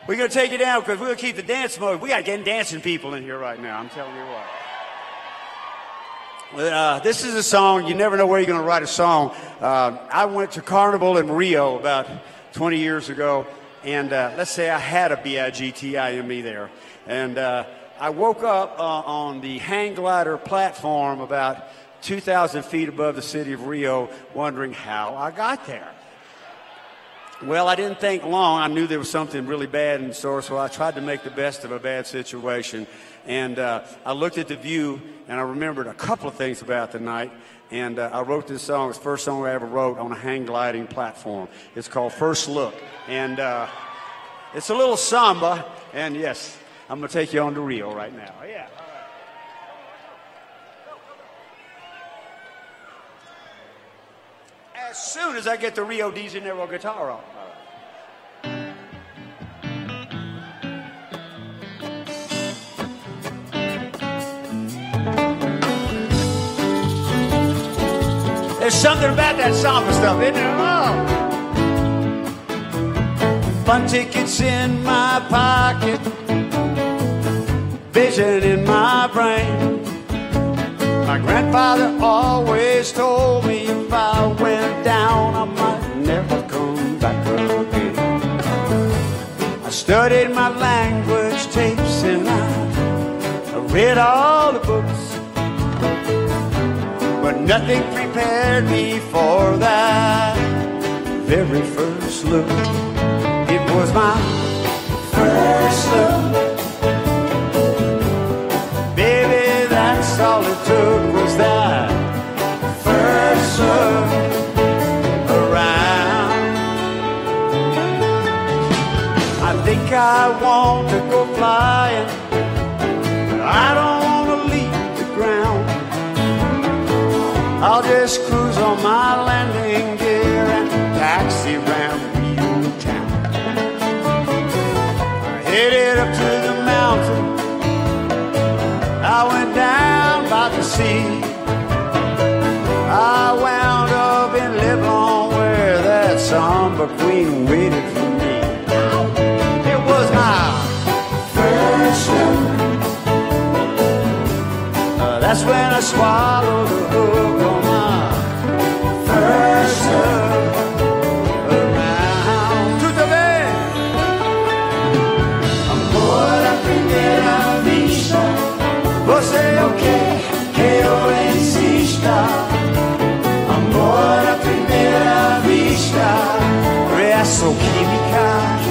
We're going to take it down because we're going to keep the dance mode. We got getting dancing people in here right now. I'm telling you what. This is a song. You never know where you're going to write a song. I went to Carnival in Rio about 20 years ago, and let's say I had a B-I-G-T-I-M-E there. And I woke up on the hang glider platform about 2,000 feet above the city of Rio, wondering how I got there. Well, I didn't think long. I knew there was something really bad in store, so I tried to make the best of a bad situation. And I looked at the view, and I remembered a couple of things about the night. And I wrote this song. It's the first song I ever wrote on a hang gliding platform. It's called First Look. And it's a little samba. And, yes, I'm going to take you on to Rio right now. Yeah. As soon as I get the Rio de Janeiro guitar on. There's something about that samba stuff, isn't there? Oh. Fun tickets in my pocket, vision in my brain. My grandfather always told me if I went down, I might never come back again. I studied my language tapes and I read all the books, but nothing prepared me for that very first look. It was my first look. Baby, that's all it took was that first look around. I think I want to go flying, but I don't want to leave the ground. I'll just cruise on my landing gear and taxi around Rio town. I headed up to the mountain, I went down by the sea. I wound up in Lebanon where that samba queen waited for me. It was my first look. That's when I swallowed the hook on my first look around. Tutto bene. Amor a primera vista. Você é o que eu insista. Amor a primeira vista. Reação química.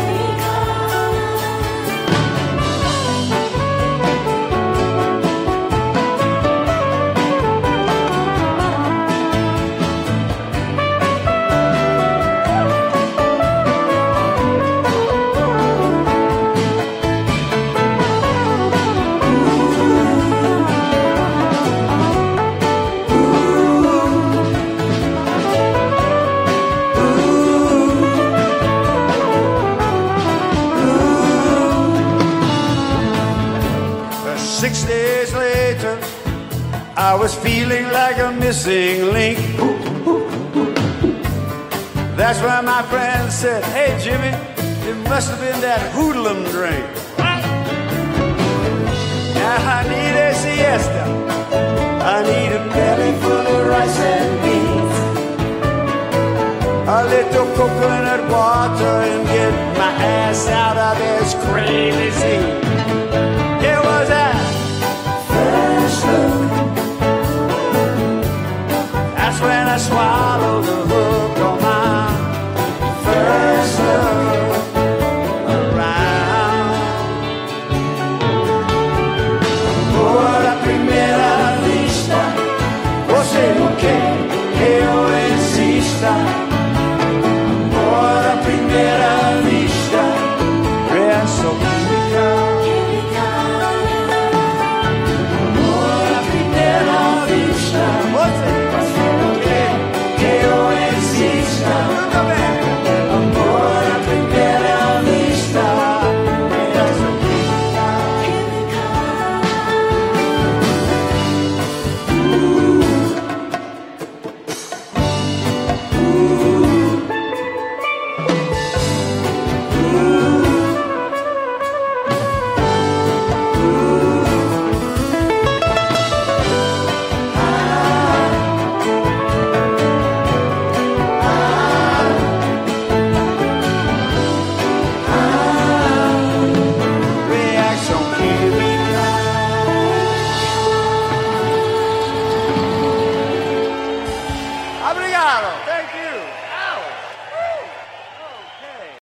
I was feeling like a missing link. That's when my friend said, hey Jimmy, it must have been that hoodlum drink. Now I need a siesta, I need a belly full of rice and beans, a little coconut water and get my ass out of this crazy scene.